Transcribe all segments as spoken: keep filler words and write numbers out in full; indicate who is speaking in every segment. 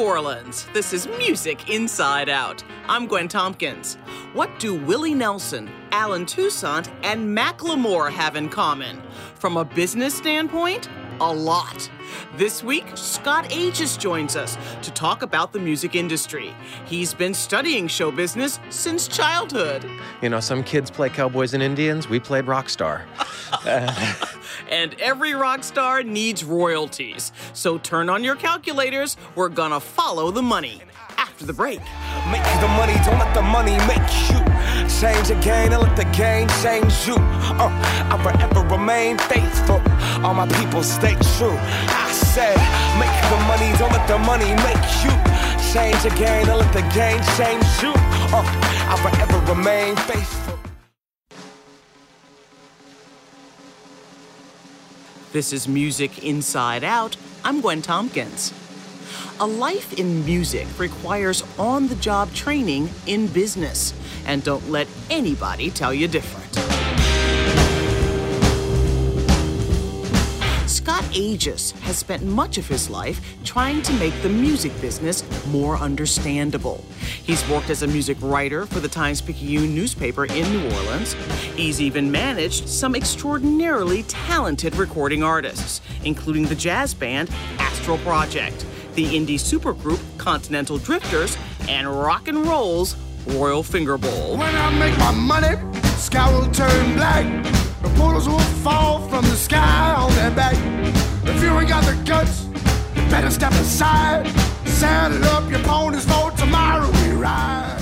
Speaker 1: Orleans. This is Music Inside Out. I'm Gwen Tompkins. What do Willie Nelson, Alan Toussaint, and Macklemore have in common? From a business standpoint, a lot. This week, Scott Aegis joins us to talk about the music industry. He's been studying show business since childhood.
Speaker 2: You know, some kids play cowboys and Indians. We played rock star. uh,
Speaker 1: And every rock star needs royalties. So turn on your calculators. We're gonna follow the money. After the break.
Speaker 3: Make the money, don't let the money make you. Change the game, and let the game change you. Uh, I'll forever remain faithful. All my people stay true. I said, make the money, don't let the money make you. Change the game, and let the game change you. Uh, I'll forever remain faithful.
Speaker 1: This is Music Inside Out. I'm Gwen Tompkins. A life in music requires on-the-job training in business. And don't let anybody tell you different. Scott Aegis has spent much of his life trying to make the music business more understandable. He's worked as a music writer for the Times-Picayune newspaper in New Orleans. He's even managed some extraordinarily talented recording artists, including the jazz band Astral Project, the indie supergroup Continental Drifters, and rock and roll's Royal Finger Bowl.
Speaker 4: When I make my money, sky will turn black. The boulders will fall from the sky on their back. If you ain't got the guts, you better step aside. Saddle up your ponies for tomorrow we ride.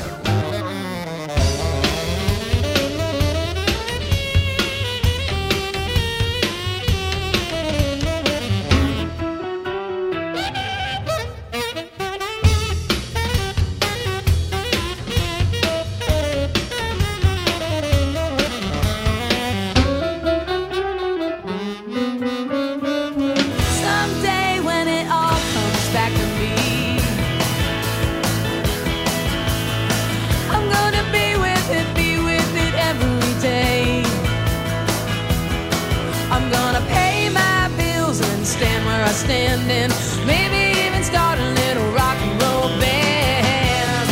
Speaker 5: Standing, maybe even start a little rock and roll band.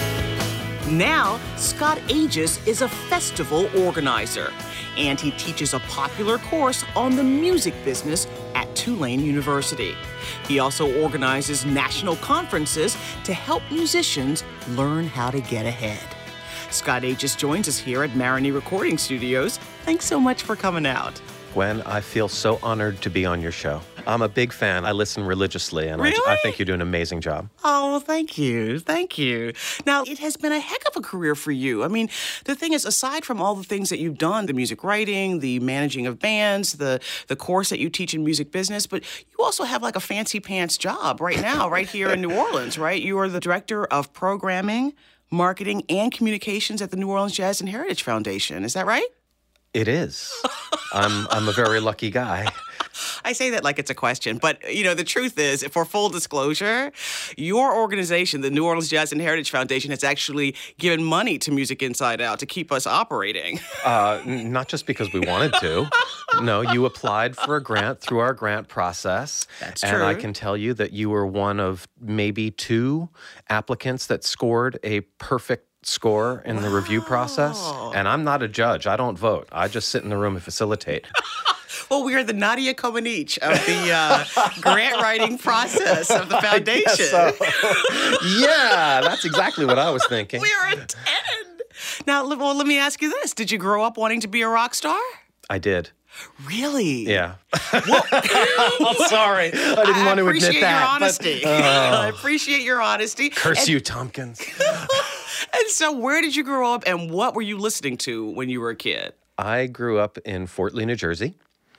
Speaker 1: Now, Scott Aegis is a festival organizer, and he teaches a popular course on the music business at Tulane University. He also organizes national conferences to help musicians learn how to get ahead. Scott Aegis joins us here at Marigny Recording Studios. Thanks so much for coming out.
Speaker 2: Gwen, I feel so honored to be on your show. I'm a big fan. I listen religiously, and
Speaker 1: really?
Speaker 2: I, I think you do an amazing job.
Speaker 1: Oh, well, thank you. Thank you. Now, it has been a heck of a career for you. I mean, the thing is, aside from all the things that you've done, the music writing, the managing of bands, the, the course that you teach in music business, but you also have like a fancy pants job right now, right here in New Orleans, right? You are the director of programming, marketing, and communications at the New Orleans Jazz and Heritage Foundation. Is that right?
Speaker 2: It is. I'm I'm a very lucky guy.
Speaker 1: I say that like it's a question, but, you know, the truth is, for full disclosure, your organization, the New Orleans Jazz and Heritage Foundation, has actually given money to Music Inside Out to keep us operating.
Speaker 2: Uh, n- not just because we wanted to. No, you applied for a grant through our grant process.
Speaker 1: That's
Speaker 2: and
Speaker 1: true.
Speaker 2: I can tell you that you were one of maybe two applicants that scored a perfect score in the review process. And I'm not a judge. I don't vote. I just sit in the room and facilitate.
Speaker 1: Well, we are the Nadia Comaneci of the uh, grant writing process of the foundation.
Speaker 2: I guess so. Yeah, that's exactly what I was thinking.
Speaker 1: We are a ten. Now, well, let me ask you this. Did you grow up wanting to be a rock star?
Speaker 2: I did.
Speaker 1: Really?
Speaker 2: Yeah. I'm sorry. I didn't
Speaker 1: I
Speaker 2: want to admit that.
Speaker 1: Your honesty.
Speaker 2: But, uh,
Speaker 1: I appreciate your honesty.
Speaker 2: Curse
Speaker 1: and,
Speaker 2: you, Tompkins.
Speaker 1: And so where did you grow up, and what were you listening to when you were a kid?
Speaker 2: I grew up in Fort Lee, New Jersey.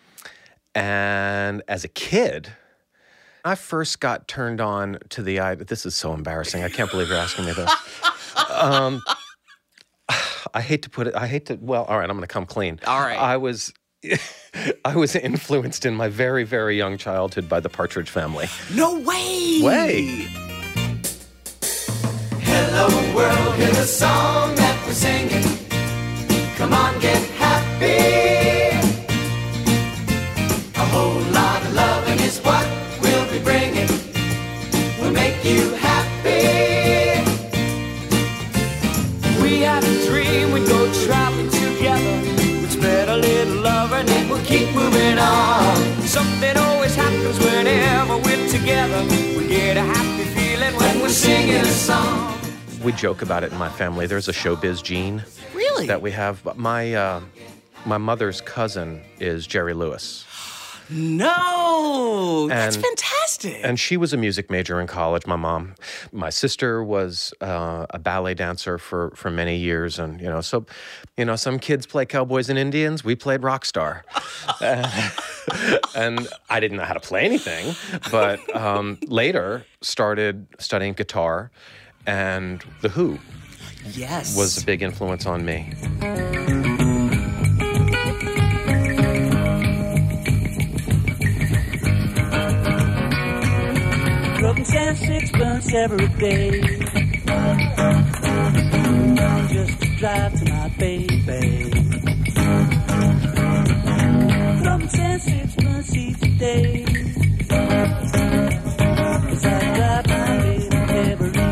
Speaker 2: And as a kid, I first got turned on to the idea. This is so embarrassing. I can't believe you're asking me this. Um, I hate to put it, I hate to, well, all right, I'm going to come clean.
Speaker 1: All right.
Speaker 2: I was, I was influenced in my very, very young childhood by the Partridge Family.
Speaker 1: No way!
Speaker 2: Way!
Speaker 3: Hello world, hear the song that we're singing. Come on, get happy. A whole lot of loving is what we'll be bringing. We'll make you happy. moving on. Something always happens whenever we're together. We get a happy feeling when we're singing a song.
Speaker 2: We joke about it in my family. There's a showbiz gene.
Speaker 1: Really?
Speaker 2: That we have. But my, uh, my mother's cousin is Jerry Lewis.
Speaker 1: No, that's
Speaker 2: And-
Speaker 1: fantastic.
Speaker 2: And she was a music major in college, my mom. My sister was uh, a ballet dancer for, for many years. And, you know, so, you know, some kids play cowboys and Indians. We played rock star. uh, and I didn't know how to play anything. But um, later started studying guitar. And The Who
Speaker 1: yes.
Speaker 2: was a big influence on me.
Speaker 6: Rubbing and sixpence every day, just to drive to my baby. Rubbing and sixpence each day, 'cause I drive my baby every day.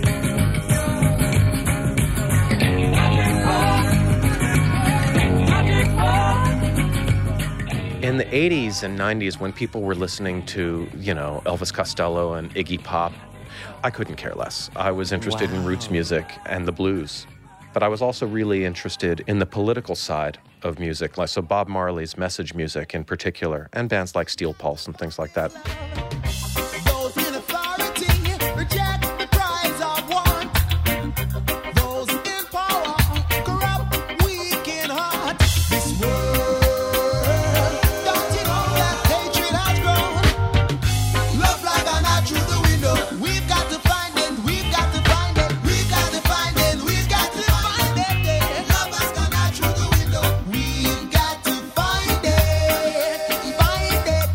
Speaker 2: In the eighties and nineties, when people were listening to, you know, Elvis Costello and Iggy Pop, I couldn't care less. I was interested in roots music and the blues. But I was also really interested in the political side of music, like so Bob Marley's message music in particular, and bands like Steel Pulse and things like that.
Speaker 4: Those in authority reject the prize of want. Those in power corrupt, weak in heart. This world, don't you know that hatred has grown? Love like an eye through the window. We've got to find it. We've got to find it. We've got to find it. We've got to find it. Love has gone out through the window. We've got to find it. Find it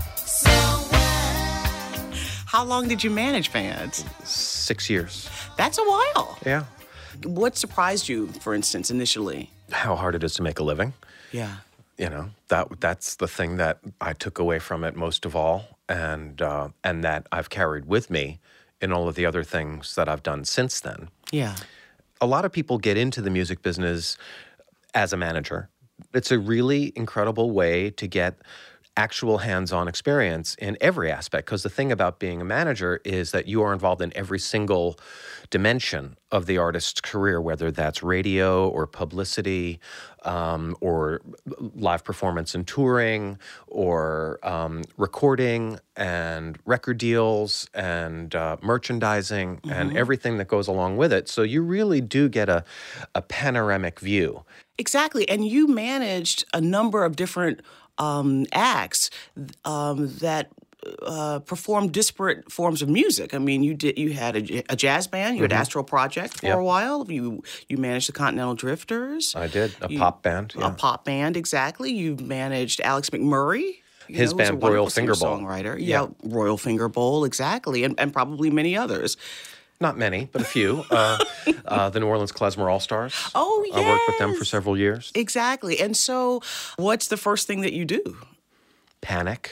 Speaker 4: somewhere.
Speaker 1: How long did you manage fans?
Speaker 2: Six years.
Speaker 1: That's a while.
Speaker 2: Yeah.
Speaker 1: What surprised you, for instance, initially?
Speaker 2: How hard it is to make a living.
Speaker 1: Yeah.
Speaker 2: You know, that that's the thing that I took away from it most of all, and uh, and that I've carried with me in all of the other things that I've done since then.
Speaker 1: Yeah.
Speaker 2: A lot of people get into the music business as a manager. It's a really incredible way to get actual hands-on experience in every aspect, because the thing about being a manager is that you are involved in every single dimension of the artist's career, whether that's radio or publicity um, or live performance and touring or um, recording and record deals and uh, merchandising mm-hmm. and everything that goes along with it. So you really do get a, a panoramic view.
Speaker 1: Exactly. And you managed a number of different um, acts um, that uh, performed disparate forms of music. I mean, you did. You had a, a jazz band. You had
Speaker 2: Mm-hmm.
Speaker 1: Astral Project for
Speaker 2: Yep.
Speaker 1: a while. You you managed the Continental Drifters.
Speaker 2: I did. A
Speaker 1: You-
Speaker 2: pop band.
Speaker 1: A
Speaker 2: Yeah.
Speaker 1: pop band, exactly. You managed Alex McMurray. You
Speaker 2: His
Speaker 1: know, who's a
Speaker 2: band, Royal
Speaker 1: wonderful
Speaker 2: Finger Bowl.
Speaker 1: singer-songwriter.
Speaker 2: Yeah.
Speaker 1: Yeah, Royal Finger Bowl, exactly, and, and probably many others.
Speaker 2: Not many, but a few. Uh, uh, the New Orleans Klezmer All-Stars.
Speaker 1: Oh, yes.
Speaker 2: I worked with them for several years.
Speaker 1: Exactly. And so what's the first thing that you do?
Speaker 2: Panic.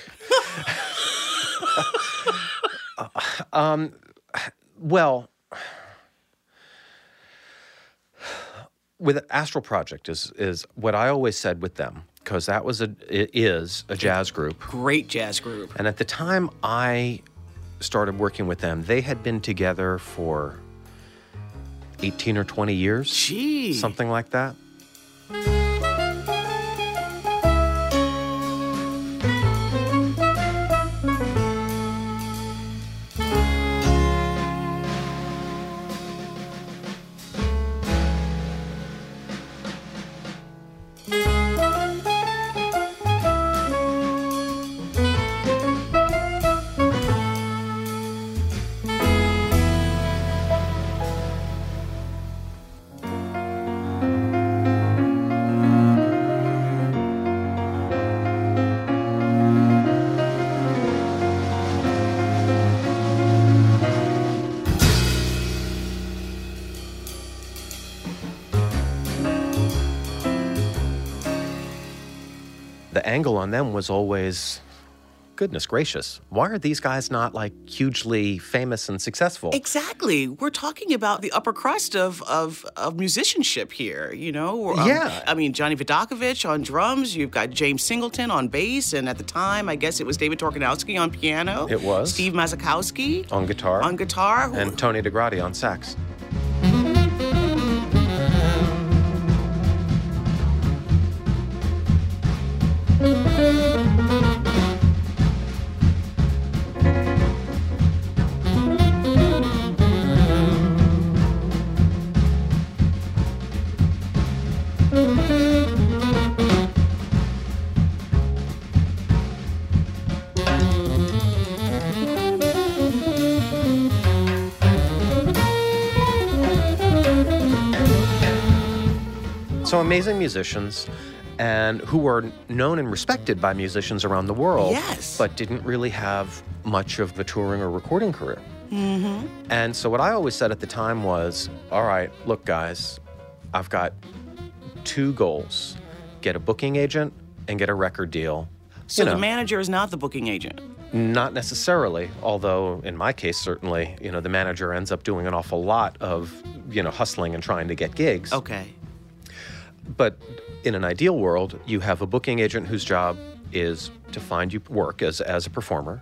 Speaker 2: Uh, um, well, with Astral Project is is what I always said with them, because that was a it is a jazz group.
Speaker 1: Great jazz group.
Speaker 2: And at the time I started working with them, they had been together for eighteen or twenty years.
Speaker 1: Gee.
Speaker 2: Something like that. The angle on them was always goodness gracious, why are these guys not like hugely famous and successful?
Speaker 1: Exactly. We're talking about the upper crust of of, of musicianship here, you know? Um,
Speaker 2: Yeah.
Speaker 1: I mean, Johnny Vodakovich on drums, you've got James Singleton on bass, and at the time, I guess it was David Torkanowski on piano.
Speaker 2: It was.
Speaker 1: Steve Mazakowski
Speaker 2: On guitar.
Speaker 1: on guitar.
Speaker 2: And Tony DeGrati on sax. So amazing musicians, and who were known and respected by musicians around the world,
Speaker 1: Yes.
Speaker 2: but didn't really have much of the touring or recording career. Mm-hmm. And so what I always said at the time was, all right, look, guys, I've got two goals. Get a booking agent and get a record deal.
Speaker 1: So
Speaker 2: You
Speaker 1: the
Speaker 2: know.
Speaker 1: manager is not the booking agent.
Speaker 2: Not necessarily, although in my case, certainly, you know, the manager ends up doing an awful lot of, you know, hustling and trying to get gigs.
Speaker 1: Okay.
Speaker 2: But in an ideal world, you have a booking agent whose job is to find you work as, as a performer.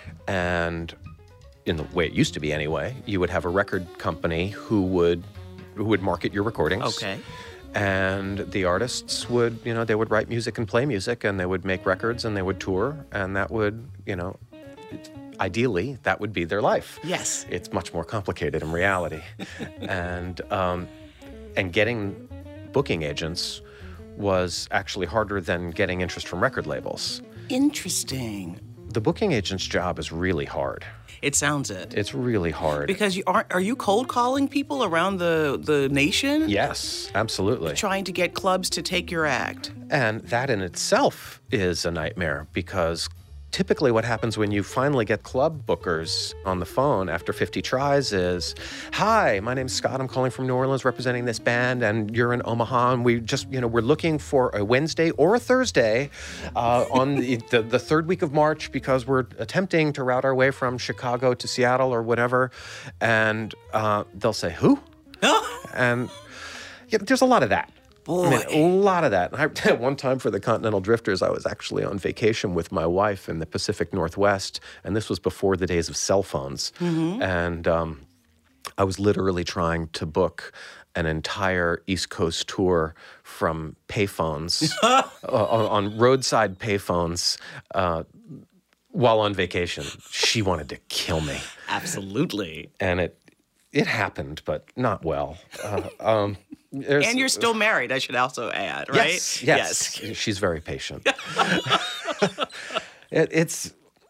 Speaker 2: And in the way it used to be anyway, you would have a record company who would who would market your recordings.
Speaker 1: Okay.
Speaker 2: And the artists would, you know, they would write music and play music, and they would make records and they would tour, and that would, you know, ideally, that would be their life.
Speaker 1: Yes.
Speaker 2: It's much more complicated in reality. and um, and getting booking agents was actually harder than getting interest from record labels.
Speaker 1: Interesting.
Speaker 2: The booking agent's job is really hard.
Speaker 1: It sounds it.
Speaker 2: It's really hard.
Speaker 1: Because you are are you cold calling people around the, the nation?
Speaker 2: Yes, absolutely.
Speaker 1: Trying to get clubs to take your act.
Speaker 2: And that in itself is a nightmare, because typically what happens when you finally get club bookers on the phone after fifty tries is, hi, my name's Scott, I'm calling from New Orleans representing this band, and you're in Omaha, and we just, you know, we're looking for a Wednesday or a Thursday uh, on the, the, the third week of March, because we're attempting to route our way from Chicago to Seattle or whatever. And uh, they'll say, who? And yeah, there's a lot of that.
Speaker 1: Boy.
Speaker 2: I mean, a lot of that. I, one time for the Continental Drifters, I was actually on vacation with my wife in the Pacific Northwest, and this was before the days of cell phones.
Speaker 1: Mm-hmm.
Speaker 2: And um, I was literally trying to book an entire East Coast tour from payphones, uh, on, on roadside payphones, uh, while on vacation. She wanted to kill me.
Speaker 1: Absolutely.
Speaker 2: And it it happened, but not well. Uh, um, there's-
Speaker 1: And you're still married, I should also add, right?
Speaker 2: Yes, yes. She's very patient. it, it's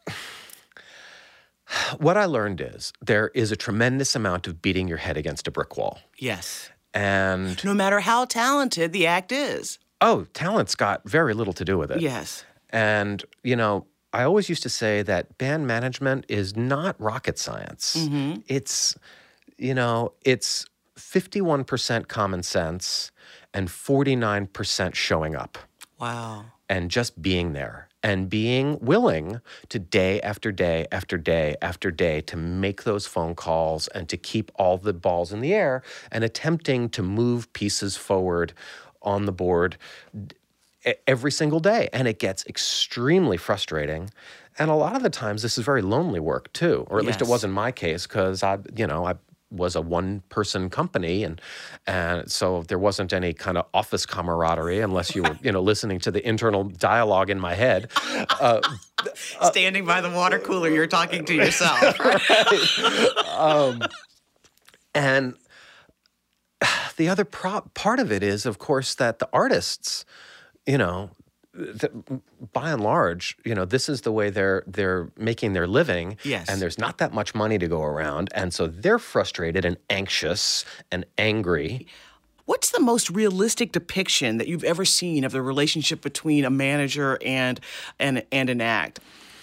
Speaker 2: what I learned is there is a tremendous amount of beating your head against a brick wall.
Speaker 1: Yes.
Speaker 2: And
Speaker 1: No matter how talented the act is.
Speaker 2: oh, talent's got very little to do with it.
Speaker 1: Yes.
Speaker 2: And, you know, I always used to say that band management is not rocket science.
Speaker 1: Mm-hmm.
Speaker 2: It's, you know, it's fifty-one percent common sense and forty-nine percent showing up
Speaker 1: Wow.
Speaker 2: and just being there and being willing to day after day after day after day to make those phone calls and to keep all the balls in the air and attempting to move pieces forward on the board every single day. And it gets extremely frustrating. And a lot of the times this is very lonely work too, or at least it
Speaker 1: Yes.
Speaker 2: was in my case, because I, you know, I was a one-person company, and and so there wasn't any kind of office camaraderie unless you were, you know, listening to the internal dialogue in my head. Uh,
Speaker 1: Standing by the water cooler, you're talking to yourself.
Speaker 2: um, and the other pro- part of it is, of course, that the artists, you know, th- by and large, you know, this is the way they're they're making their living.
Speaker 1: Yes.
Speaker 2: And there's not that much money to go around, and so they're frustrated and anxious and angry.
Speaker 1: What's the most realistic depiction that you've ever seen of the relationship between a manager and and and an act?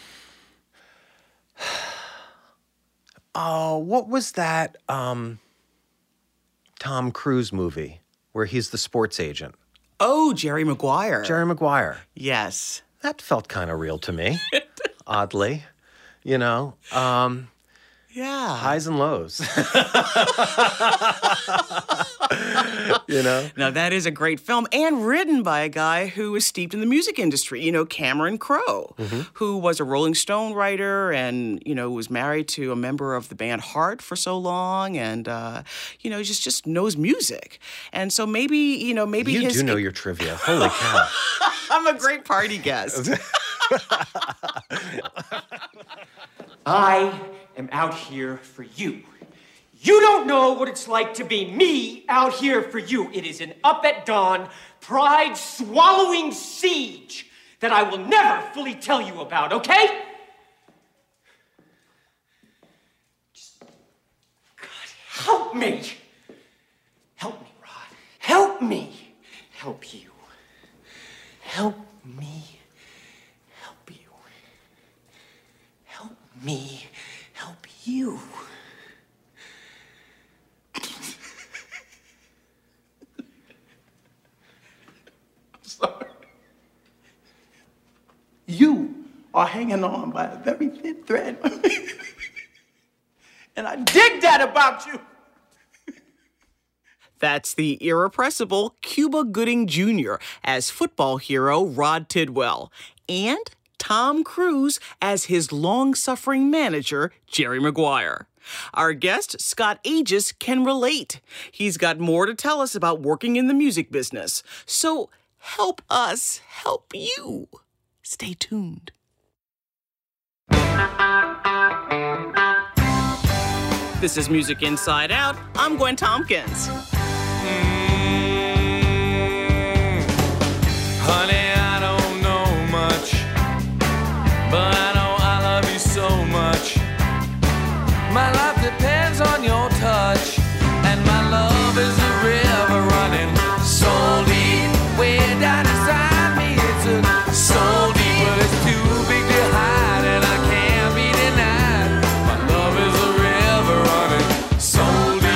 Speaker 2: Oh, what was that um, Tom Cruise movie where he's the sports agent?
Speaker 1: Oh, Jerry Maguire.
Speaker 2: Jerry Maguire.
Speaker 1: Yes.
Speaker 2: That felt kind of real to me. oddly. You know, um,
Speaker 1: Yeah.
Speaker 2: highs and lows. You know?
Speaker 1: Now, that is a great film and written by a guy who was steeped in the music industry, you know, Cameron Crowe,
Speaker 2: Mm-hmm.
Speaker 1: who was a Rolling Stone writer and, you know, was married to a member of the band Heart for so long and, uh, you know, just just knows music. And so maybe, you know, maybe
Speaker 2: You
Speaker 1: his...
Speaker 2: do know your trivia. Holy cow.
Speaker 1: I'm a great party guest.
Speaker 7: I am out here for you. You don't know what it's like to be me out here for you. It is an up at dawn, pride swallowing siege that I will never fully tell you about, okay? Just, God, help me. Help me, Rod. Help me. Help you. Help me. Help you. Help me. Help you.
Speaker 4: Sorry. You are hanging on by a very thin thread. And I dig that about you.
Speaker 1: That's the irrepressible Cuba Gooding Junior as football hero Rod Tidwell, and Tom Cruise as his long-suffering manager, Jerry Maguire. Our guest, Scott Aegis, can relate. He's got more to tell us about working in the music business. So help us help you. Stay tuned. This is Music Inside Out. I'm Gwen Tompkins.
Speaker 3: Honey, I don't know much, but I know I love you so much. My life depends on your touch, and my love is a river running so deep, way down inside me. It's a so deep, but it's too big to hide, and I can't be denied. My love is a river running so deep.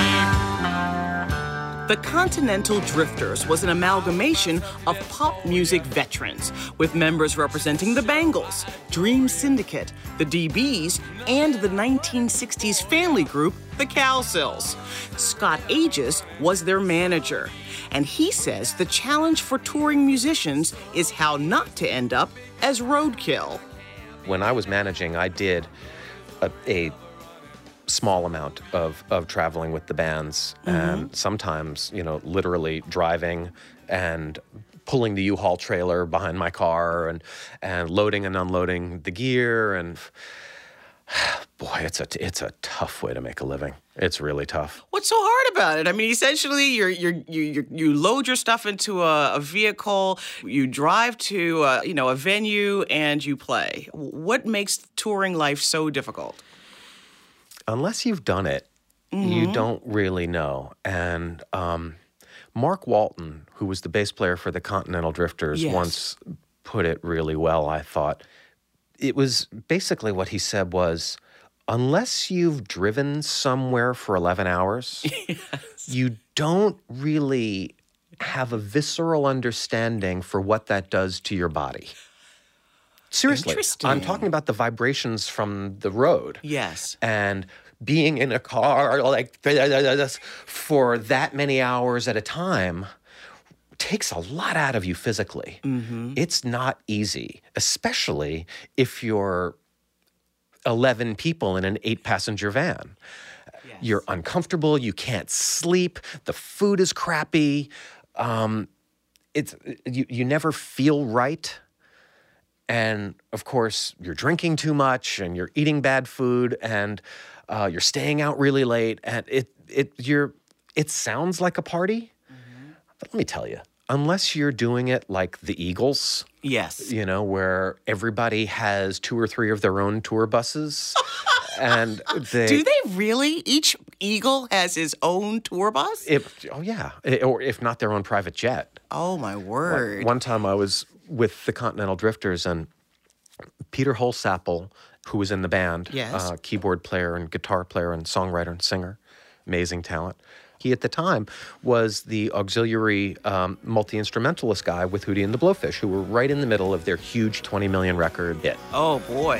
Speaker 1: The Continental Drifters was an amalgamation of pop music veterans, with members representing the Bangles, Dream Syndicate, the D Bs, and the nineteen sixties family group, the Cowsills. Scott Aegis was their manager, and he says the challenge for touring musicians is how not to end up as roadkill.
Speaker 2: When I was managing, I did a, a small amount of, of traveling with the bands, and sometimes, you know, literally driving and pulling the U-Haul trailer behind my car and and loading and unloading the gear, and boy, it's a it's a tough way to make a living. It's really tough.
Speaker 1: What's so hard about it? I mean, essentially, you're, you're, you you you load your stuff into a, a vehicle, you drive to uh, you know a venue, and you play. What makes touring life so difficult?
Speaker 2: Unless you've done it, you don't really know. And um, Mark Walton, who was the bass player for the Continental Drifters,
Speaker 1: Yes.
Speaker 2: once put it really well, I thought. It was basically what he said was, unless you've driven somewhere for eleven hours, you don't really have a visceral understanding for what that does to your body. Seriously,
Speaker 1: Interesting.
Speaker 2: I'm talking about the vibrations from the road.
Speaker 1: Yes.
Speaker 2: And being in a car like this for that many hours at a time takes a lot out of you physically. It's not easy, especially if you're eleven people in an eight-passenger van. You're uncomfortable. You can't sleep. The food is crappy. Um, it's you, you never feel right. And, of course, you're drinking too much and you're eating bad food and uh, you're staying out really late. And it it you're it sounds like a party. But let me tell you, unless you're doing it like the Eagles,
Speaker 1: Yes.
Speaker 2: you know, where everybody has two or three of their own tour buses. And they...
Speaker 1: Do they really? Each Eagle has his own tour bus?
Speaker 2: If, oh, yeah. I- Or if not their own private jet.
Speaker 1: Oh, my word.
Speaker 2: One time I was with the Continental Drifters, and Peter Holsapple, who was in the band,
Speaker 1: Yes.
Speaker 2: uh, keyboard player and guitar player and songwriter and singer, amazing talent. He, at the time, was the auxiliary um, multi-instrumentalist guy with Hootie and the Blowfish, who were right in the middle of their huge twenty million record hit.
Speaker 1: Oh, boy.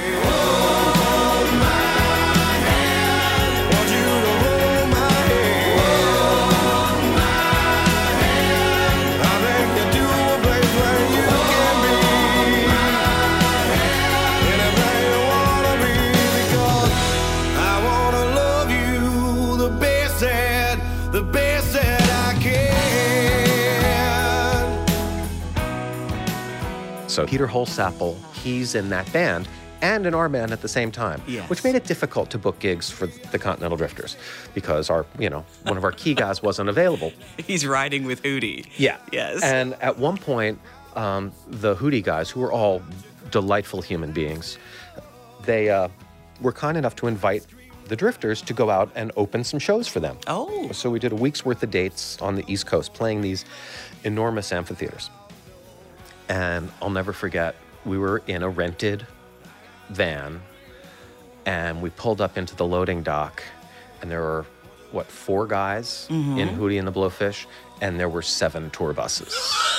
Speaker 2: So Peter Holsapple, he's in that band and in our band at the same time,
Speaker 1: yes.
Speaker 2: which made it difficult to book gigs for the Continental Drifters because our, you know, one of our key guys wasn't available.
Speaker 1: He's riding with Hootie.
Speaker 2: Yeah.
Speaker 1: Yes.
Speaker 2: And at one point, um, the Hootie guys, who were all delightful human beings, they uh, were kind enough to invite the Drifters to go out and open some shows for them.
Speaker 1: Oh.
Speaker 2: So we did a week's worth of dates on the East Coast, playing these enormous amphitheaters. And I'll never forget, we were in a rented van, and we pulled up into the loading dock, and there were, what, four guys mm-hmm. in Hootie and the Blowfish, and there were seven tour buses.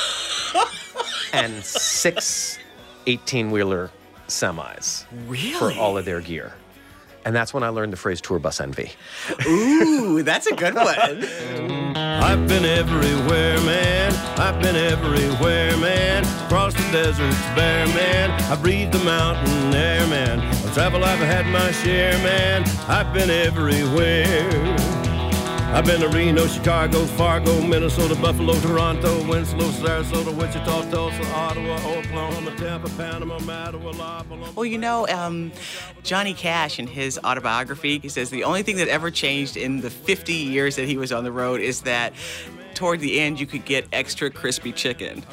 Speaker 2: And six eighteen-wheeler semis.
Speaker 1: Really?
Speaker 2: For all of their gear. And that's when I learned the phrase tour bus envy.
Speaker 1: Ooh, that's a good one.
Speaker 8: I've been everywhere, man. I've been everywhere, man. Across the deserts bare, man. I breathed the mountain air, man. I've traveled, I've had my share, man. I've been everywhere. I've been to Reno, Chicago, Fargo, Minnesota, Buffalo, Toronto, Winslow, Sarasota, Wichita, Tulsa, Ottawa, Oklahoma, Tampa, Panama, Mattawa, La Paloma.
Speaker 1: Well, you know, um, Johnny Cash, in his autobiography, he says the only thing that ever changed in the fifty years that he was on the road is that toward the end you could get extra crispy chicken.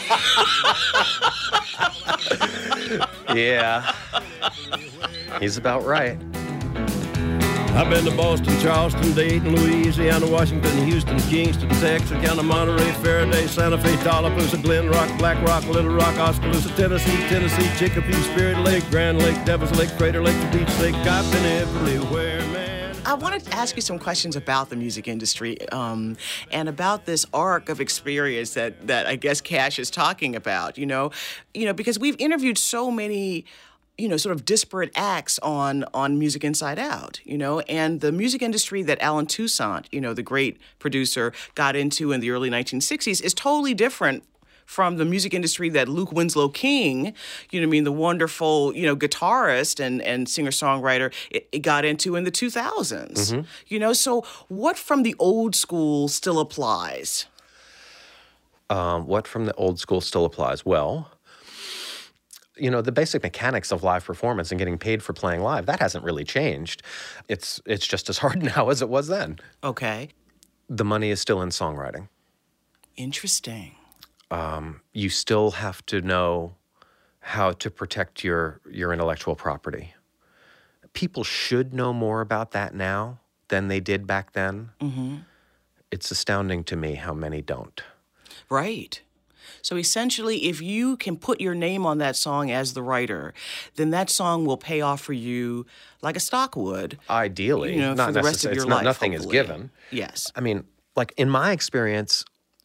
Speaker 2: Yeah. He's about right.
Speaker 8: I've been to Boston, Charleston, Dayton, Louisiana, Washington, Houston, Kingston, Texarkana, Monterey, Faraday, Santa Fe, Tallapoosa, Glen Rock, Black Rock, Little Rock, Oskaloosa, Tennessee, Tennessee, Chicopee, Spirit Lake, Grand Lake, Devil's Lake, Crater Lake, Beach Lake. I've been everywhere, man.
Speaker 1: I wanted to ask you some questions about the music industry um, and about this arc of experience that that I guess Cash is talking about. You know, you know, because we've interviewed so many, you know, sort of disparate acts on on Music Inside Out, you know, and the music industry that Alan Toussaint, you know, the great producer, got into in the early nineteen sixties is totally different from the music industry that Luke Winslow King, you know what I mean, the wonderful, you know, guitarist and, and singer-songwriter, it, it got into in the two thousands. Mm-hmm. You know, so what from the old school still applies?
Speaker 2: Um, what from the old school still applies? Well, you know, the basic mechanics of live performance and getting paid for playing live, that hasn't really changed. It's it's just as hard now as it was then.
Speaker 1: Okay.
Speaker 2: The money is still in songwriting.
Speaker 1: Interesting.
Speaker 2: Um, you still have to know how to protect your, your intellectual property. People should know more about that now than they did back then. Mm-hmm. It's astounding to me how many don't.
Speaker 1: Right. So essentially, if you can put your name on that song as the writer, then that song will pay off for you like a stock would.
Speaker 2: Ideally.
Speaker 1: You know,
Speaker 2: not
Speaker 1: for the rest of your
Speaker 2: it's not,
Speaker 1: life,
Speaker 2: Nothing
Speaker 1: hopefully.
Speaker 2: is given.
Speaker 1: Yes.
Speaker 2: I mean, like in my experience,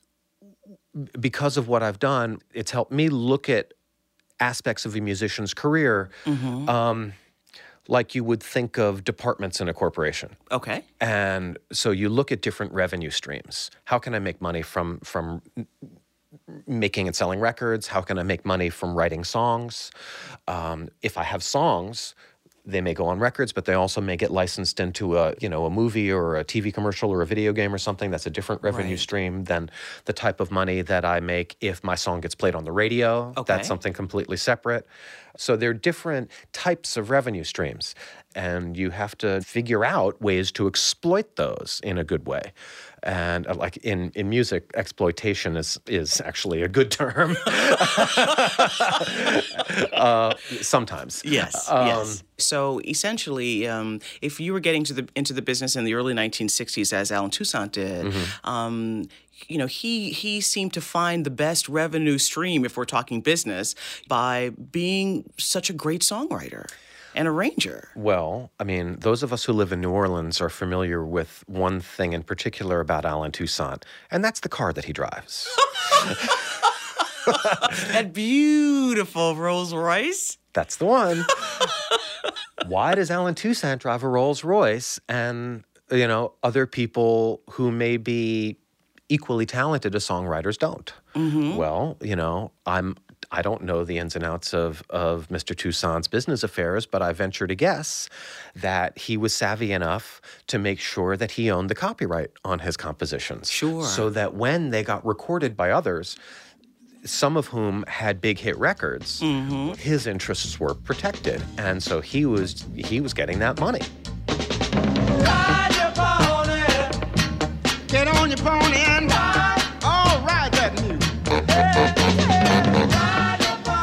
Speaker 2: because of what I've done, it's helped me look at aspects of a musician's career mm-hmm. um, like you would think of departments in a corporation.
Speaker 1: Okay.
Speaker 2: And so you look at different revenue streams. How can I make money from from making and selling records? How can I make money from writing songs? Um, if I have songs, they may go on records, but they also may get licensed into a, you know, a movie or a T V commercial or a video game or something. That's a different revenue
Speaker 1: right.
Speaker 2: stream than the type of money that I make if my song gets played on the radio.
Speaker 1: Okay.
Speaker 2: That's something completely separate. So there are different types of revenue streams, and you have to figure out ways to exploit those in a good way. And uh, like in, in music, exploitation is is actually a good term. uh, sometimes.
Speaker 1: Yes,
Speaker 2: um,
Speaker 1: yes. So essentially, um, if you were getting to the into the business in the early nineteen sixties, as Alan Toussaint did, mm-hmm. um, you know, he he seemed to find the best revenue stream, if we're talking business, by being such a great songwriter. and arranger.
Speaker 2: Well, I mean, those of us who live in New Orleans are familiar with one thing in particular about Allen Toussaint, and that's the car that he drives.
Speaker 1: That beautiful Rolls Royce.
Speaker 2: That's the one. Why does Allen Toussaint drive a Rolls Royce and, you know, other people who may be equally talented as songwriters don't? Mm-hmm. Well, you know, I'm I don't know the ins and outs of, of Mister Toussaint's business affairs, but I venture to guess that he was savvy enough to make sure that he owned the copyright on his compositions.
Speaker 1: Sure.
Speaker 2: So that when they got recorded by others, some of whom had big hit records, mm-hmm. his interests were protected. And so he was he was getting that money.
Speaker 4: Ride your pony. Get on your pony and ride. Oh, ride that music. Hey, hey, ride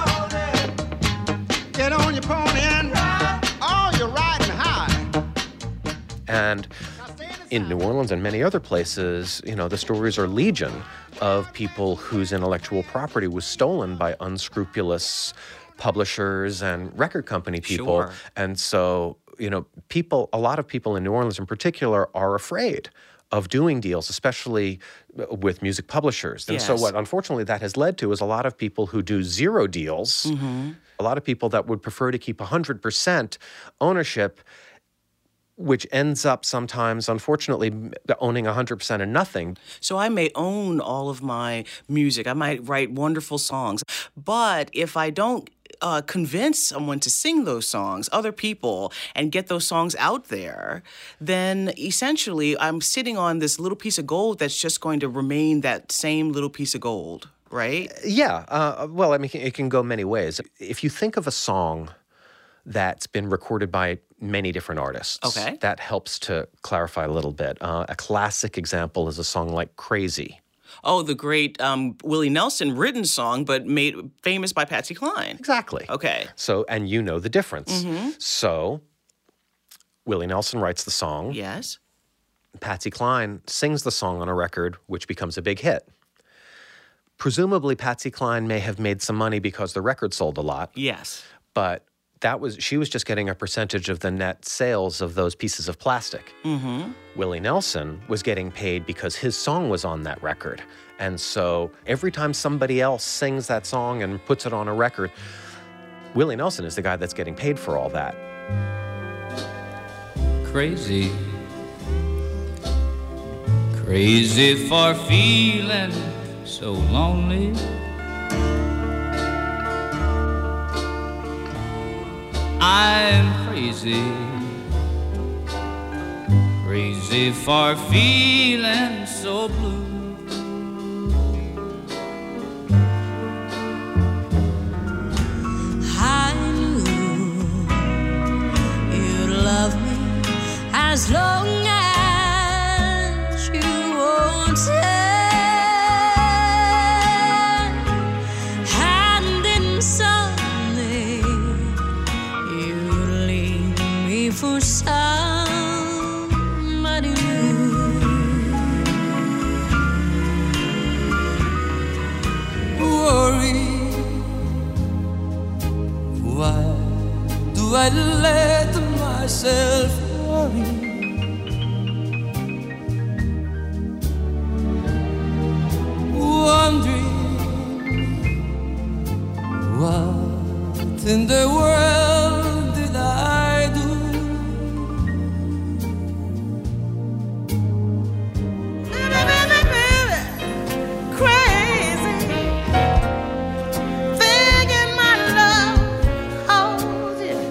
Speaker 4: your pony. Get on your pony and ride. Oh, you're riding high.
Speaker 2: And in New Orleans and many other places, you know, the stories are legion of people whose intellectual property was stolen by unscrupulous publishers and record company people.
Speaker 1: Sure.
Speaker 2: And so, you know, people, a lot of people in New Orleans in particular are afraid of doing deals, especially with music publishers. And
Speaker 1: yes.
Speaker 2: so what unfortunately that has led to is a lot of people who do zero deals, mm-hmm. a lot of people that would prefer to keep one hundred percent ownership, which ends up sometimes, unfortunately, owning one hundred percent of nothing.
Speaker 1: So I may own all of my music. I might write wonderful songs. But if I don't uh, convince someone to sing those songs, other people, and get those songs out there, then essentially I'm sitting on this little piece of gold that's just going to remain that same little piece of gold, right?
Speaker 2: Yeah. Uh, well, I mean, it can go many ways. If you think of a song that's been recorded by many different artists.
Speaker 1: Okay.
Speaker 2: That helps to clarify a little bit. Uh, a classic example is a song like Crazy.
Speaker 1: Oh, the great um, Willie Nelson written song, but made famous by Patsy Cline.
Speaker 2: Exactly.
Speaker 1: Okay.
Speaker 2: So, and you know the difference.
Speaker 1: Mm-hmm.
Speaker 2: So, Willie Nelson writes the song.
Speaker 1: Yes.
Speaker 2: Patsy Cline sings the song on a record, which becomes a big hit. Presumably, Patsy Cline may have made some money because the record sold a lot.
Speaker 1: Yes.
Speaker 2: But that was she was just getting a percentage of the net sales of those pieces of plastic.
Speaker 1: Mm-hmm.
Speaker 2: Willie Nelson was getting paid because his song was on that record. And so every time somebody else sings that song and puts it on a record, Willie Nelson is the guy that's getting paid for all that.
Speaker 9: Crazy, crazy for feeling so lonely. I'm crazy, crazy for feeling so blue.
Speaker 5: I knew you'd love me as long as you wanted, and then suddenly you'd leave me for somebody new.
Speaker 9: Worry, why do I let myself worry? Wondering what in the world did I do?
Speaker 5: Crazy, thinking my love holds you.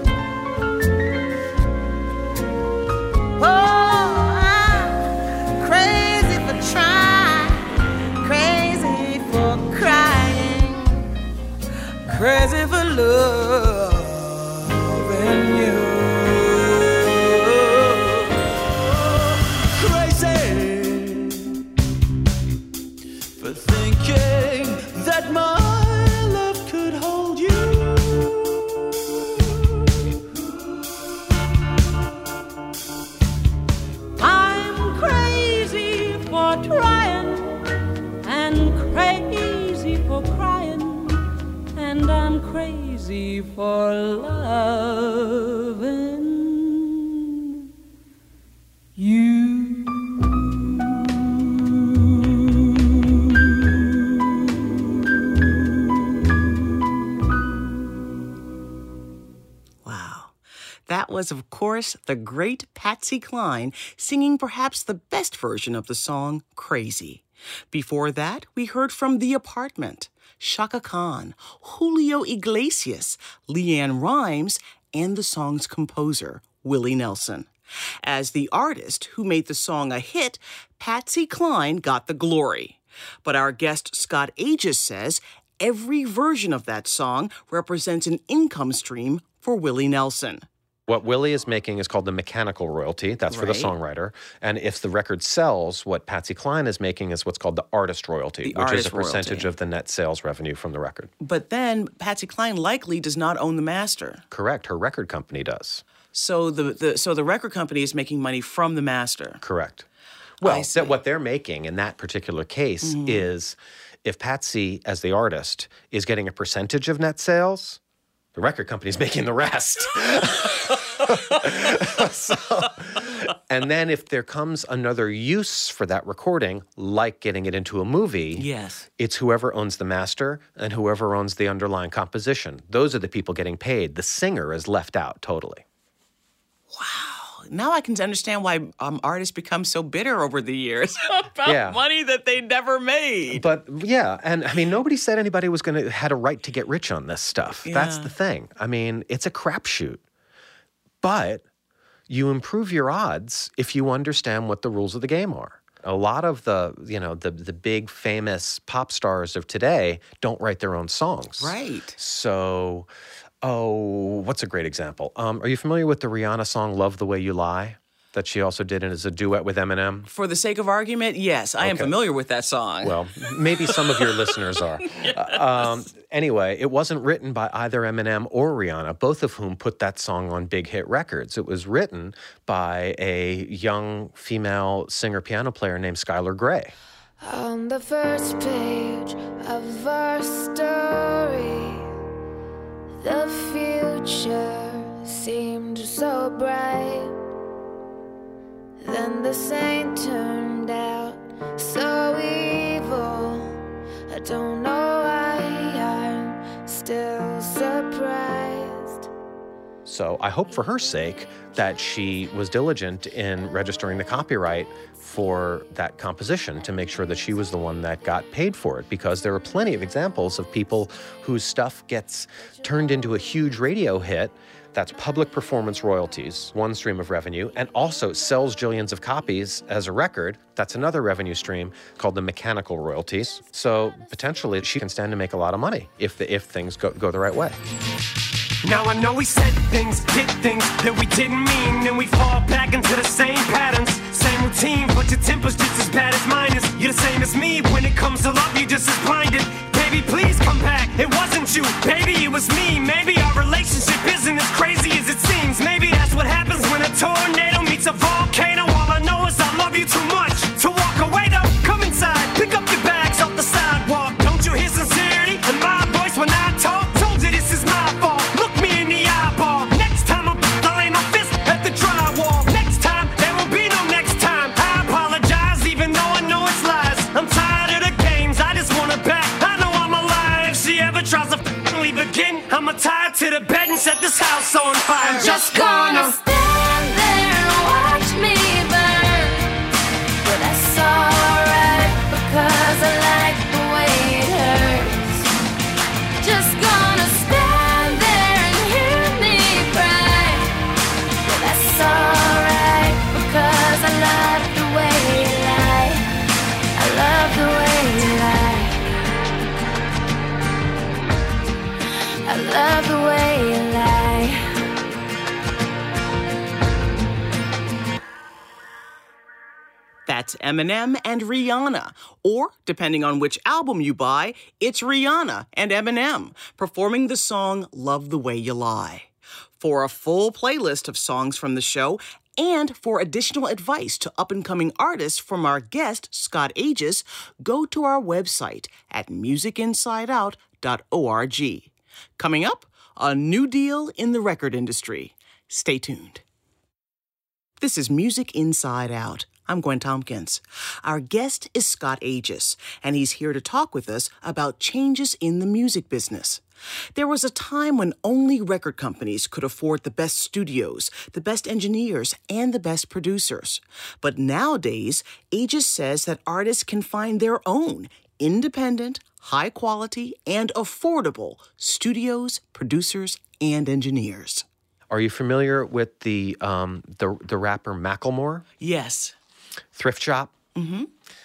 Speaker 5: Oh, I'm crazy for trying, crazy for crying,
Speaker 9: Crazy for loving you. Crazy for thinking that my love could hold you.
Speaker 5: I'm crazy for trying and crazy for crying, and I'm crazy for love.
Speaker 1: That was, of course, the great Patsy Cline singing perhaps the best version of the song, Crazy. Before that, we heard from The Apartment, Chaka Khan, Julio Iglesias, LeAnn Rimes, and the song's composer, Willie Nelson. As the artist who made the song a hit, Patsy Cline got the glory. But our guest Scott Aegis says every version of that song represents an income stream for Willie Nelson.
Speaker 2: What Willie is making is called the mechanical royalty. That's for the
Speaker 1: Right.
Speaker 2: songwriter. And if the record sells, what Patsy Cline is making is what's called the artist royalty,
Speaker 1: The
Speaker 2: which is
Speaker 1: artist
Speaker 2: a percentage
Speaker 1: royalty.
Speaker 2: of the net sales revenue from the record.
Speaker 1: But then Patsy Cline likely does not own the master.
Speaker 2: Correct. Her record company does.
Speaker 1: So the, the so the record company is making money from the master.
Speaker 2: Correct. Well,
Speaker 1: see.
Speaker 2: that what they're making in that particular case is if Patsy, as the artist, is getting a percentage of net sales, the record company's making the rest. So, and then if there comes another use for that recording, like getting it into a movie,
Speaker 1: Yes.
Speaker 2: it's whoever owns the master and whoever owns the underlying composition. Those are the people getting paid. The singer is left out totally.
Speaker 1: Now I can understand why um, artists become so bitter over the years about
Speaker 2: Yeah.
Speaker 1: money that they never made.
Speaker 2: But yeah, and I mean, nobody said anybody was going to had a right to get rich on this stuff. That's
Speaker 1: Yeah.
Speaker 2: the thing. I mean, it's a crapshoot. But you improve your odds if you understand what the rules of the game are. A lot of the, you know, the the big famous pop stars of today don't write their own songs.
Speaker 1: Right.
Speaker 2: So, oh, what's a great example? Um, are you familiar with the Rihanna song "Love the Way You Lie" that she also did as a duet with Eminem?
Speaker 1: For the sake of argument, yes, I am
Speaker 2: Okay.
Speaker 1: familiar with that song.
Speaker 2: Well, maybe some of your listeners are. Uh, um, anyway, it wasn't written by either Eminem or Rihanna, both of whom put that song on big hit records. It was written by a young female singer-piano player named Skylar Grey.
Speaker 10: On the first page of our story, the future seemed so bright. Then the saint turned out so evil. I don't know why I'm still surprised.
Speaker 2: So I hope for her sake that she was diligent in registering the copyright for that composition to make sure that she was the one that got paid for it, because there are plenty of examples of people whose stuff gets turned into a huge radio hit. That's public performance royalties, one stream of revenue, and also sells jillions of copies as a record. That's another revenue stream called the mechanical royalties. So potentially she can stand to make a lot of money if the, if things go, go the right way.
Speaker 7: Now I know we said things, did things that we didn't mean, and we fall back into the same patterns, same routine, but your temper's just as bad as mine is. You're the same as me, when it comes to love, you're just as blinded. Baby, please come back, it wasn't you, baby, it was me. Maybe our relationship isn't as crazy as it seems. Maybe that's what happens when a tornado meets a volcano. All I know is I love you too much to walk away though. Come inside, pick up your bags off the sidewalk. Don't you hear sincerity in my voice when I talk? Told you this is my fault. Look me in the eyeball. Next time I'm I'll lay my fist at the drywall. Next time there will be no next time. I apologize even though I know it's lies. I'm tired of the games. I just want her back. I know I'm alive. If she ever tries to f- leave again, I'ma tie her to the bed and set this house on fire. I'm just gonna
Speaker 10: stand there and watch me burn. But that's alright because I like the way it hurts. Just gonna stand there and hear me cry. But that's alright because I love the way you lie. I love the way you lie. I love the way you lie.
Speaker 1: That's Eminem and Rihanna. Or, depending on which album you buy, it's Rihanna and Eminem performing the song Love the Way You Lie. For a full playlist of songs from the show and for additional advice to up-and-coming artists from our guest, Scott Aegis, go to our website at music inside out dot org. Coming up, a new deal in the record industry. Stay tuned. This is Music Inside Out. I'm Gwen Tompkins. Our guest is Scott Aegis, and he's here to talk with us about changes in the music business. There was a time when only record companies could afford the best studios, the best engineers, and the best producers. But nowadays, Aegis says that artists can find their own independent, high quality, and affordable studios, producers, and engineers.
Speaker 2: Are you familiar with the um, the the rapper Macklemore?
Speaker 1: Yes.
Speaker 2: Thrift Shop?
Speaker 1: Mm-hmm.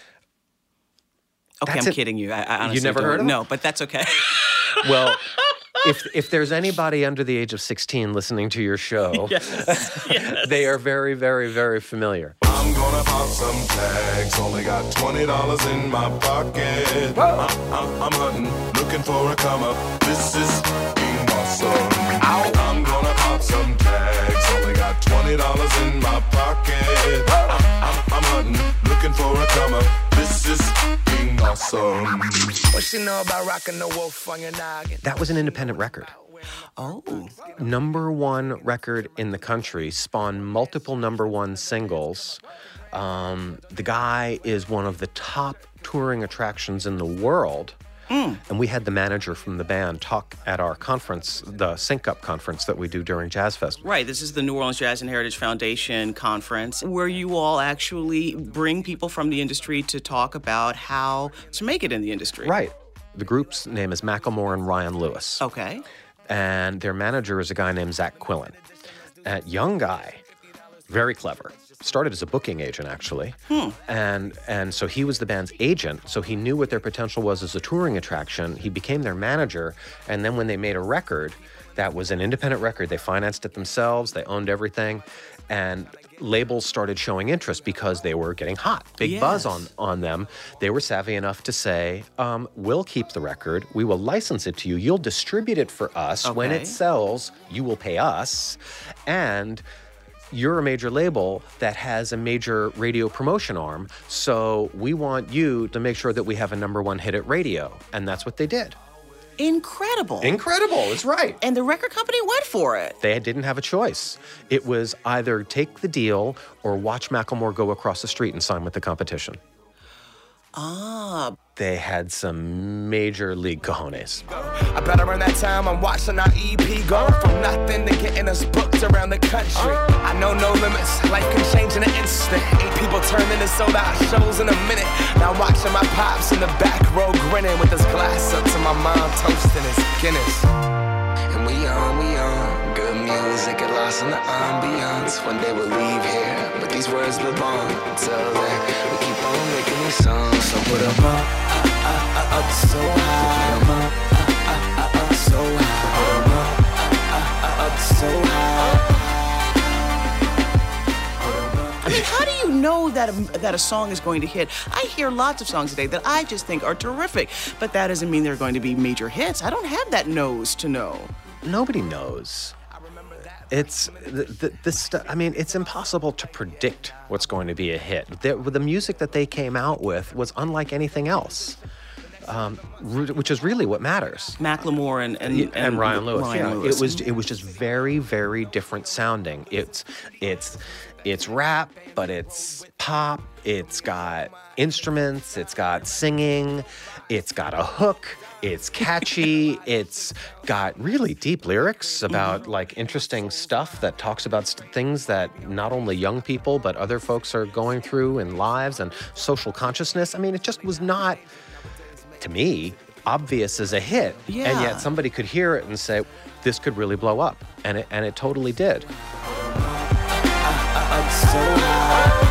Speaker 1: Okay,
Speaker 2: That's
Speaker 1: I'm
Speaker 2: it.
Speaker 1: kidding you. I, I honestly
Speaker 2: You never
Speaker 1: don't.
Speaker 2: heard of him?
Speaker 1: No, but that's okay.
Speaker 2: Well, if if there's anybody under the age of sixteen listening to your show,
Speaker 1: yes, yes.
Speaker 2: they are very, very, very familiar.
Speaker 11: I'm gonna pop some tags. Only got twenty dollars in my pocket. I, I, I'm hunting, looking for a come up. This is being awesome. Ow. I'm gonna pop some tags. Only got twenty dollars in my pocket. I, I, I'm hunting, looking for a come up. This is being awesome.
Speaker 3: What you know about rocking the wolf on your noggin?
Speaker 2: That was an independent record.
Speaker 1: Oh.
Speaker 2: Number one record in the country, spawned multiple number one singles. Um, the guy is one of the top touring attractions in the world. Mm. And we had the manager from the band talk at our conference, the Sync Up conference that we do during Jazz Fest.
Speaker 1: Right, this is the New Orleans Jazz and Heritage Foundation conference where you all actually bring people from the industry to talk about how to make it in the industry.
Speaker 2: Right. The group's name is Macklemore and Ryan Lewis.
Speaker 1: Okay.
Speaker 2: And their manager is a guy named Zach Quillen. A young guy, very clever. Started as a booking agent, actually.
Speaker 1: Hmm.
Speaker 2: And and so he was the band's agent, so he knew what their potential was as a touring attraction. He became their manager, and then when they made a record, that was an independent record. They financed it themselves, they owned everything, and labels started showing interest because they were getting hot. Big
Speaker 1: yes.
Speaker 2: buzz on, on them. They were savvy enough to say, um, we'll keep the record, we will license it to you, you'll distribute it for us.
Speaker 1: Okay.
Speaker 2: When it sells, you will pay us, and you're a major label that has a major radio promotion arm, so we want you to make sure that we have a number one hit at radio. And that's what they did.
Speaker 1: Incredible.
Speaker 2: Incredible, it's right.
Speaker 1: And the record company went for it.
Speaker 2: They didn't have a choice. It was either take the deal or watch Macklemore go across the street and sign with the competition.
Speaker 1: Ah.
Speaker 2: They had some major league cojones.
Speaker 3: I bet around that time I'm watching our E P going from nothing to getting us booked around the country. I know no limits, life can change in an instant. Eight people turn into sold out shows in a minute. Now I'm watching my pops in the back row grinning with his glass up to my mom toasting his Guinness. And we on, we on, good music, get lost in the ambiance. One day we'll leave here, but these words live on. Until then, we keep on making these songs. So put 'em up, up, up, up, up so high. Put 'em up, up, up, up, up so high. Put 'em up, up, up, up, up so high.
Speaker 1: I mean, how do you know that a, that a song is going to hit? I hear lots of songs today that I just think are terrific, but that doesn't mean they're going to be major hits. I don't have that nose to know.
Speaker 2: Nobody knows. It's the, the, this stuff. I mean, it's impossible to predict what's going to be a hit. The, the music that they came out with was unlike anything else, um, which is really what matters.
Speaker 1: Macklemore and and,
Speaker 2: and, and Ryan Lewis.
Speaker 1: Ryan
Speaker 2: yeah,
Speaker 1: Lewis.
Speaker 2: It was it was just very very different sounding. It's it's it's rap, but it's pop. It's got instruments. It's got singing. It's got a hook. It's catchy. It's got really deep lyrics about mm-hmm. like interesting stuff that talks about st- things that not only young people but other folks are going through in lives and social consciousness. I mean, it just was not, to me, obvious as a hit.
Speaker 1: Yeah.
Speaker 2: And yet somebody could hear it and say, this could really blow up. And it, and it totally did.
Speaker 3: I'm so high.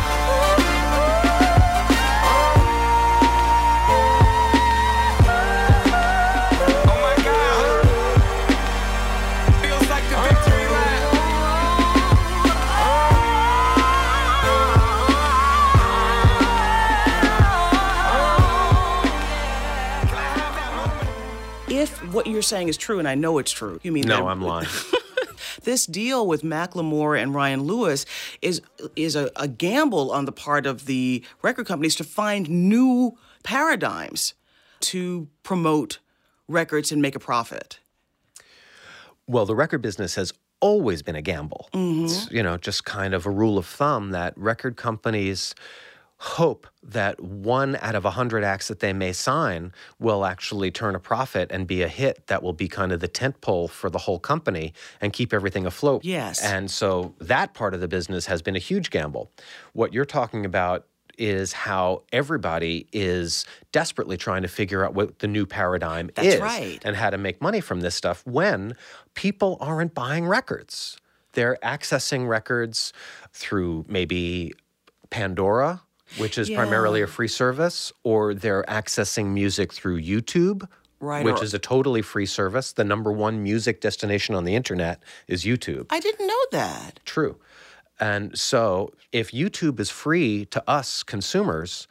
Speaker 1: If what you're saying is true, and I know it's true, you mean
Speaker 2: no,
Speaker 1: that-
Speaker 2: I'm lying.
Speaker 1: This deal with Macklemore and Ryan Lewis is is a, a gamble on the part of the record companies to find new paradigms to promote records and make a profit.
Speaker 2: Well, the record business has always been a gamble.
Speaker 1: Mm-hmm.
Speaker 2: It's, you know, just kind of a rule of thumb that record companies hope that one out of a hundred acts that they may sign will actually turn a profit and be a hit that will be kind of the tent pole for the whole company and keep everything afloat.
Speaker 1: Yes.
Speaker 2: And so that part of the business has been a huge gamble. What you're talking about is how everybody is desperately trying to figure out what the new paradigm
Speaker 1: That's
Speaker 2: is
Speaker 1: right.
Speaker 2: and how to make money from this stuff when people aren't buying records. They're accessing records through maybe Pandora, which is
Speaker 1: Yeah.
Speaker 2: primarily a free service, or they're accessing music through YouTube,
Speaker 1: Right,
Speaker 2: which
Speaker 1: or-
Speaker 2: is a totally free service. The number one music destination on the internet is YouTube.
Speaker 1: I didn't know that.
Speaker 2: True. And so if YouTube is free to us consumers,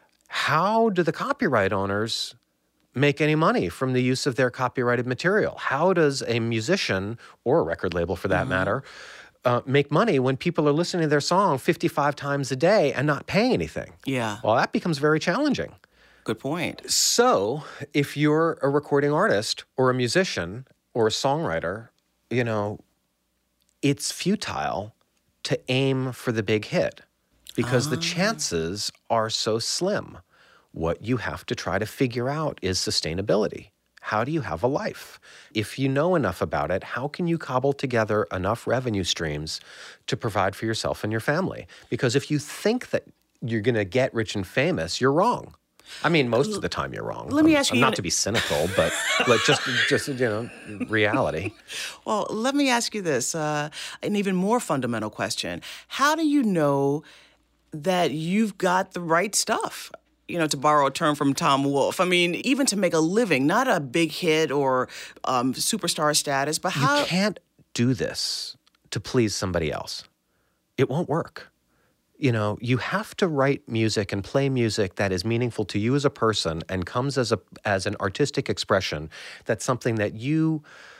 Speaker 2: how do the copyright owners make any money from the use of their copyrighted material? How does a musician, or a record label for that
Speaker 1: Mm-hmm.
Speaker 2: matter, uh, make money when people are listening to their song fifty-five times a day and not paying anything?
Speaker 1: Yeah.
Speaker 2: Well, that becomes very challenging.
Speaker 1: Good point.
Speaker 2: So if you're a recording artist or a musician or a songwriter, you know, it's futile to aim for the big hit because the chances are so slim. What you have to try to figure out is sustainability. How do you have a life? If you know enough about it, how can you cobble together enough revenue streams to provide for yourself and your family? Because if you think that you're going to get rich and famous, you're wrong. I mean, most of the time you're wrong.
Speaker 1: Let me
Speaker 2: I'm-
Speaker 1: ask you-
Speaker 2: I'm not to be cynical, but like just, just you know, reality.
Speaker 1: Well, let me ask you this, uh, an even more fundamental question. How do you know that you've got the right stuff? You know, to borrow a term from Tom Wolfe. I mean, even to make a living, not a big hit or um, superstar status, but how...
Speaker 2: You can't do this to please somebody else. It won't work. You know, you have to write music and play music that is meaningful to you as a person and comes as a as an artistic expression. That's something that you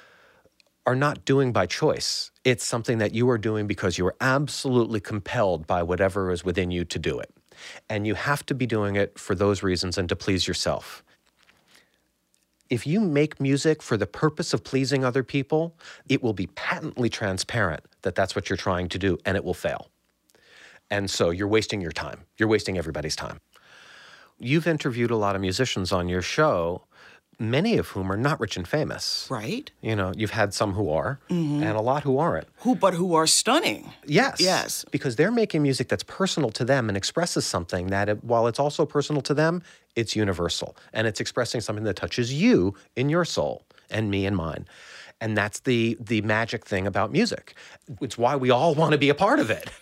Speaker 2: are not doing by choice. It's something that you are doing because you are absolutely compelled by whatever is within you to do it. And you have to be doing it for those reasons and to please yourself. If you make music for the purpose of pleasing other people, it will be patently transparent that that's what you're trying to do, and it will fail. And so you're wasting your time. You're wasting everybody's time. You've interviewed a lot of musicians on your show, many of whom are not rich and famous.
Speaker 1: Right.
Speaker 2: You know, you've had some who are,
Speaker 1: Mhm.
Speaker 2: and a lot who aren't.
Speaker 1: Who, but who are stunning.
Speaker 2: Yes.
Speaker 1: Yes.
Speaker 2: Because they're making music that's personal to them and expresses something that, it, while it's also personal to them, it's universal. And it's expressing something that touches you in your soul and me in mine. And that's the the magic thing about music. It's why we all want to be a part of it.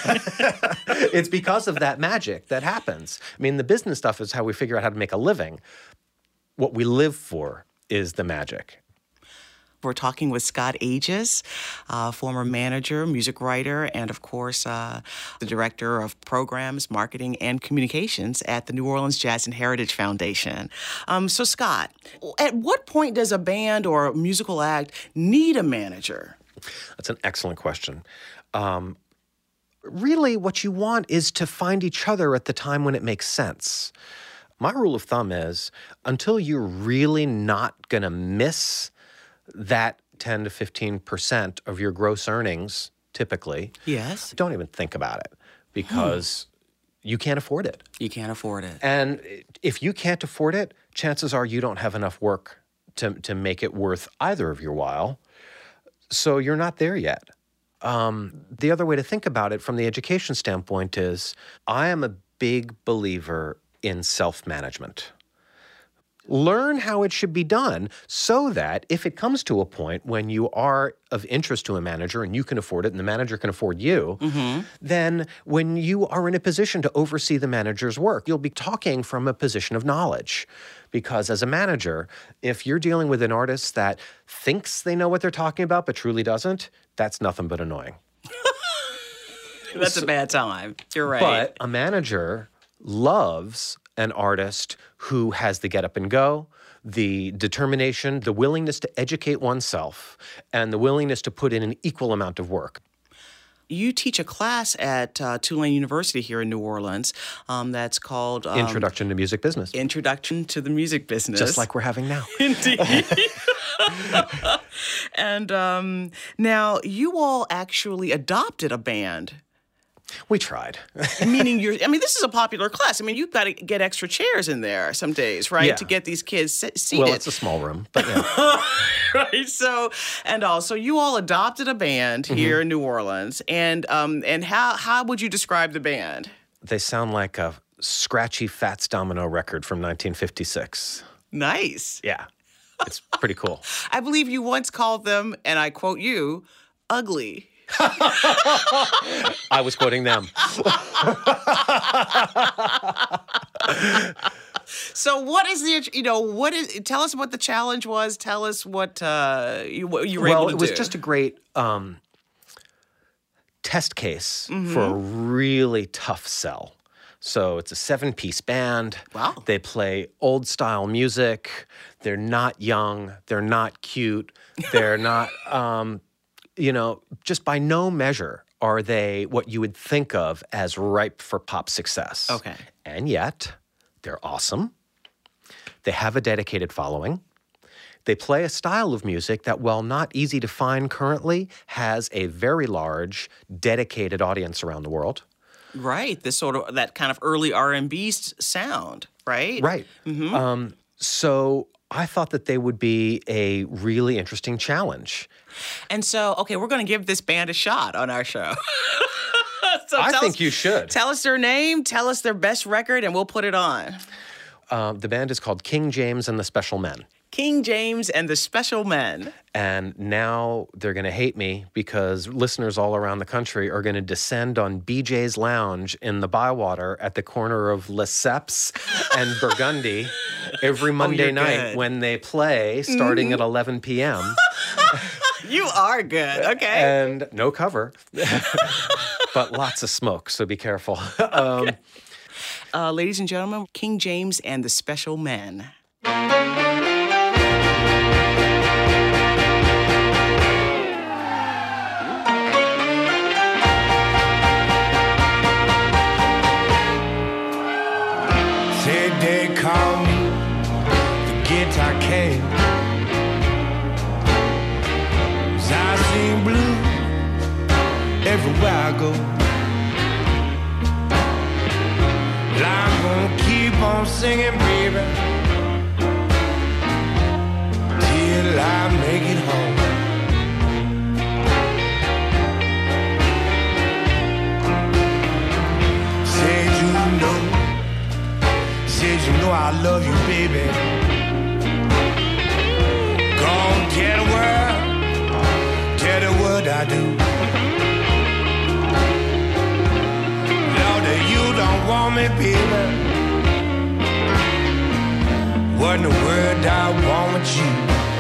Speaker 2: It's because of that magic that happens. I mean, the business stuff is how we figure out how to make a living. What we live for is the magic.
Speaker 1: We're talking with Scott Aegis, uh, former manager, music writer, and of course, uh, the director of programs, marketing, and communications at the New Orleans Jazz and Heritage Foundation. Um, so, Scott, at what point does a band or a musical act need a manager?
Speaker 2: That's an excellent question. Um, really, what you want is to find each other at the time when it makes sense. My rule of thumb is until you're really not going to miss that ten to fifteen percent of your gross earnings, typically,
Speaker 1: Yes.
Speaker 2: don't even think about it because you can't afford it.
Speaker 1: You can't afford it.
Speaker 2: And if you can't afford it, chances are you don't have enough work to, to make it worth either of your while. So you're not there yet. Um, the other way to think about it from the education standpoint is I am a big believer in self-management. Learn how it should be done so that if it comes to a point when you are of interest to a manager and you can afford it and the manager can afford you,
Speaker 1: Mm-hmm.
Speaker 2: then when you are in a position to oversee the manager's work, you'll be talking from a position of knowledge. Because as a manager, if you're dealing with an artist that thinks they know what they're talking about but truly doesn't, that's nothing but annoying.
Speaker 1: That's a bad time. You're right.
Speaker 2: But a manager loves an artist who has the get up and go, the determination, the willingness to educate oneself, and the willingness to put in an equal amount of work.
Speaker 1: You teach a class at uh, Tulane University here in New Orleans um, that's called... Um,
Speaker 2: Introduction to Music Business.
Speaker 1: Introduction to the Music Business.
Speaker 2: Just like we're having now.
Speaker 1: Indeed. And um, now you all actually adopted a band.
Speaker 2: We tried.
Speaker 1: Meaning you're, I mean, this is a popular class. I mean, you've got to get extra chairs in there some days, right?
Speaker 2: Yeah.
Speaker 1: To get these kids se- seated.
Speaker 2: Well, it's a small room, but yeah.
Speaker 1: Right. So, and also, you all adopted a band here
Speaker 2: Mm-hmm.
Speaker 1: in New Orleans. And um, and how how would you describe the band?
Speaker 2: They sound like a scratchy Fats Domino record from nineteen fifty-six.
Speaker 1: Nice.
Speaker 2: Yeah. It's pretty cool.
Speaker 1: I believe you once called them, and I quote you, ugly.
Speaker 2: I was quoting them.
Speaker 1: So what is the, you know, what is, tell us what the challenge was. Tell us what uh, you, what you were
Speaker 2: well,
Speaker 1: able to do.
Speaker 2: it was just a great um, test case
Speaker 1: Mm-hmm.
Speaker 2: for a really tough sell. So it's a seven-piece band.
Speaker 1: Wow.
Speaker 2: They play old-style music. They're not young. They're not cute. They're not, um, you know, just by no measure are they what you would think of as ripe for pop success.
Speaker 1: Okay.
Speaker 2: And yet, they're awesome. They have a dedicated following. They play a style of music that, while not easy to find currently, has a very large, dedicated audience around the world.
Speaker 1: Right. This sort of, that kind of early R and B s- sound, right?
Speaker 2: Right. Um, so I thought that they would be a really interesting challenge.
Speaker 1: And so, okay, we're going to give this band a shot on our show. So
Speaker 2: I
Speaker 1: tell
Speaker 2: think
Speaker 1: us-
Speaker 2: you should.
Speaker 1: Tell us their name, tell us their best record, and we'll put it on.
Speaker 2: Uh, the band is called King James and the Special Men.
Speaker 1: King James and the Special Men.
Speaker 2: And now they're going to hate me because listeners all around the country are going to descend on B J's Lounge in the Bywater at the corner of Lesseps and Burgundy every Monday
Speaker 1: you're
Speaker 2: night
Speaker 1: good.
Speaker 2: when they play, starting at eleven p.m.
Speaker 1: You are good. Okay.
Speaker 2: And no cover, but lots of smoke, so be careful. Um,
Speaker 1: Uh, ladies and gentlemen, King James and the Special Men.
Speaker 4: Said they call me the guitar king. 'Cause I sing blues everywhere I go. Well, I'm gonna keep on singing, baby, till I make it home. Said you know, said you know I love you, baby. Go on, tell the world, tell the world I do. Lord, you don't want me, baby. What in the world I want with you?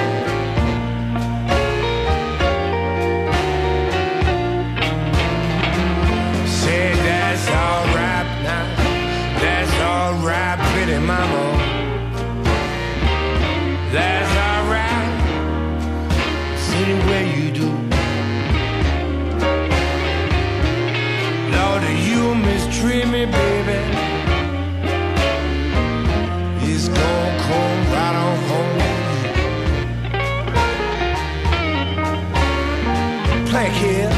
Speaker 4: Say that's all right now. That's all right, pretty mama. That's all right. See the way you do. Lord, you mistreat me, baby. It's gonna come right on home. Plank here.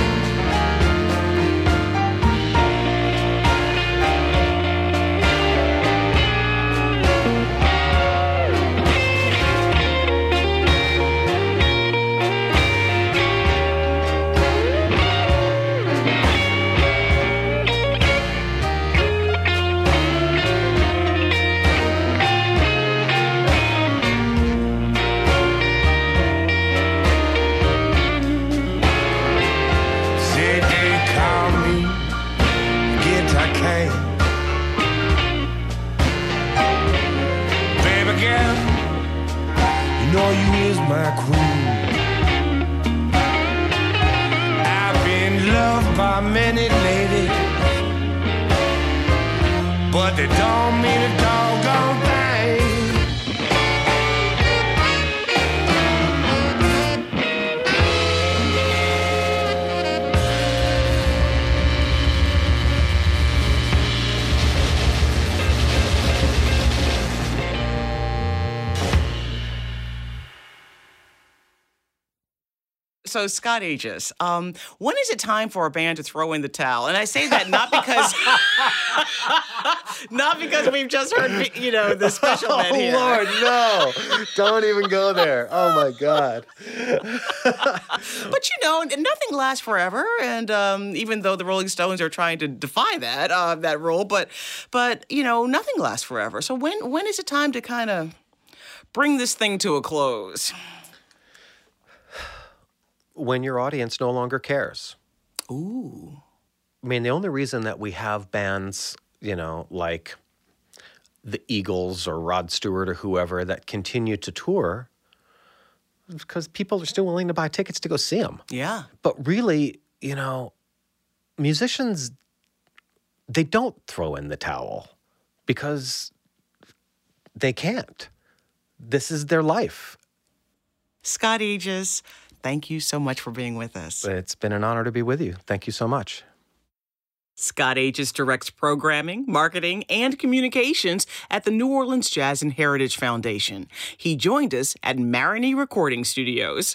Speaker 1: so Scott Aegis, um, when is it time for a band to throw in the towel? And I say that not because, not because we've just heard, you know, the special men here.
Speaker 2: Oh, Lord, no. Don't even go there. Oh, my God.
Speaker 1: But, you know, nothing lasts forever. And um, even though the Rolling Stones are trying to defy that, uh, that rule, but, but, you know, nothing lasts forever. So when when is it time to kind of bring this thing to a close?
Speaker 2: When your audience no longer cares.
Speaker 1: Ooh.
Speaker 2: I mean, the only reason that we have bands, you know, like the Eagles or Rod Stewart or whoever that continue to tour is because people are still willing to buy tickets to go see them.
Speaker 1: Yeah.
Speaker 2: But really, you know, musicians, they don't throw in the towel because they can't. This is their life.
Speaker 1: Scott Aegis, thank you so much for being with us.
Speaker 2: It's been an honor to be with you. Thank you so much.
Speaker 1: Scott Aegis directs programming, marketing, and communications at the New Orleans Jazz and Heritage Foundation. He joined us at Marigny Recording Studios.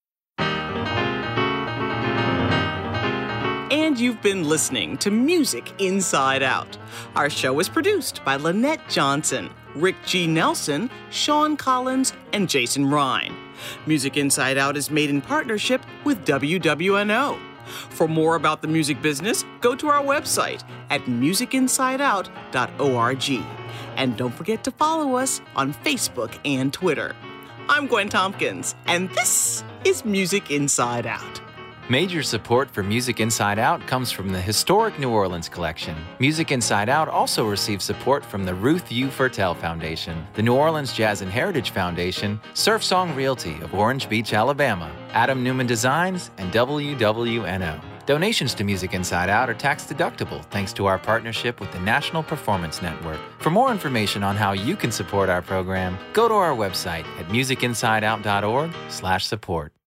Speaker 1: And you've been listening to Music Inside Out. Our show is produced by Lynette Johnson, Rick G. Nelson, Sean Collins, and Jason Ryan. Music Inside Out is made in partnership with W W N O. For more about the music business, go to our website at music inside out dot org. And don't forget to follow us on Facebook and Twitter. I'm Gwen Tompkins, and this is Music Inside Out.
Speaker 12: Major support for Music Inside Out comes from the Historic New Orleans Collection. Music Inside Out also receives support from the Ruth U. Fertel Foundation, the New Orleans Jazz and Heritage Foundation, Surf Song Realty of Orange Beach, Alabama, Adam Newman Designs, and W W N O. Donations to Music Inside Out are tax deductible thanks to our partnership with the National Performance Network. For more information on how you can support our program, go to our website at music inside out dot org slash support.